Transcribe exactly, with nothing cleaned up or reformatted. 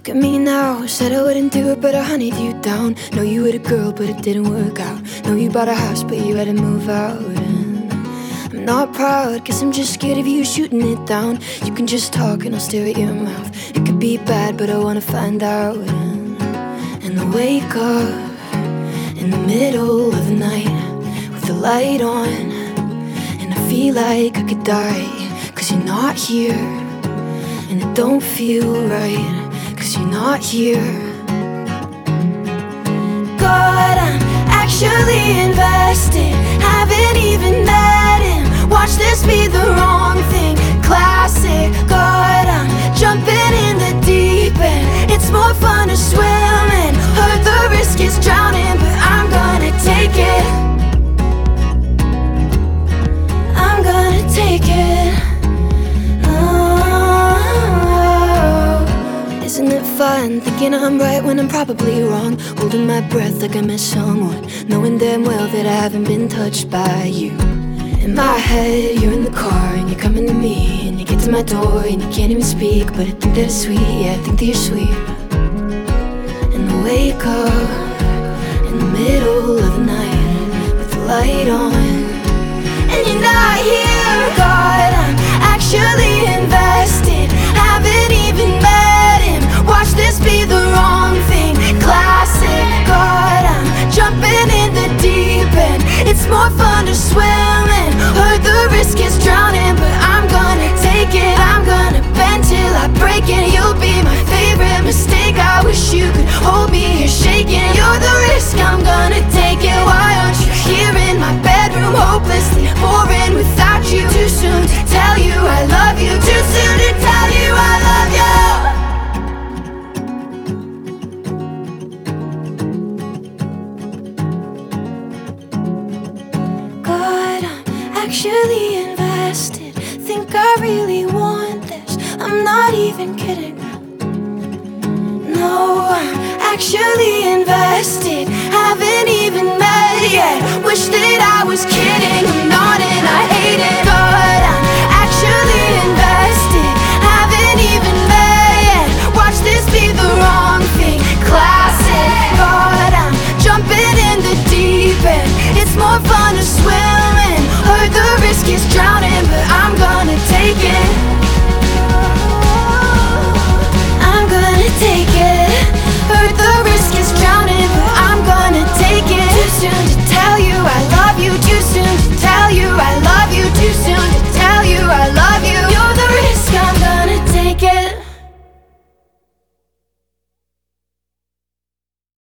Look at me now, said I wouldn't do it, but I hunted you down. Know you were the girl, but it didn't work out. Know you bought a house, but you had to move out. And I'm not proud, guess I'm just scared of you shooting it down. You can just talk and I'll stare at your mouth. It could be bad, but I wanna find out. And, and I wake up in the middle of the night with the light on, and I feel like I could die, cause you're not here. And it don't feel right, cause you're not here. God, I'm actually invested, haven't even met him. Watch this be the wrong thing, classic. God, I'm jumping in the deep end. It's more fun to swim and heard the risk is drowning, but I'm gonna take it. I'm gonna take it. Isn't it fun, thinking I'm right when I'm probably wrong? Holding my breath like I miss someone, knowing damn well that I haven't been touched by you. In my head, you're in the car and you're coming to me, and you get to my door and you can't even speak, but I think that it's sweet, yeah, I think that you're sweet. And I wake up in the middle of the night with the light on, and you're not here. God, I'm actually invested, haven't even met him. Watch this be the wrong thing, classic. God, I'm jumping in the deep end. It's more fun to swim and heard the risk is drowning, but I'm gonna take it. I'm gonna bend till I break it. You'll be my favorite mistake. I wish you could hold me, you're shaking. You're the risk, I'm gonna take it. Why aren't you here in my bedroom, hopelessly boring without you? Too soon to tell you I love you, too soon to tell you I love you. Actually invested, think I really want this. I'm not even kidding. No, I'm actually invested, haven't even met yet. Wish that I was kidding, I'm not and I hate it. But I'm actually invested, haven't even met yet. Watch this be the wrong thing, classic. God, I'm jumping in the deep end. It's more fun to swim in, heard the risk is drowning, but I'm gonna take it.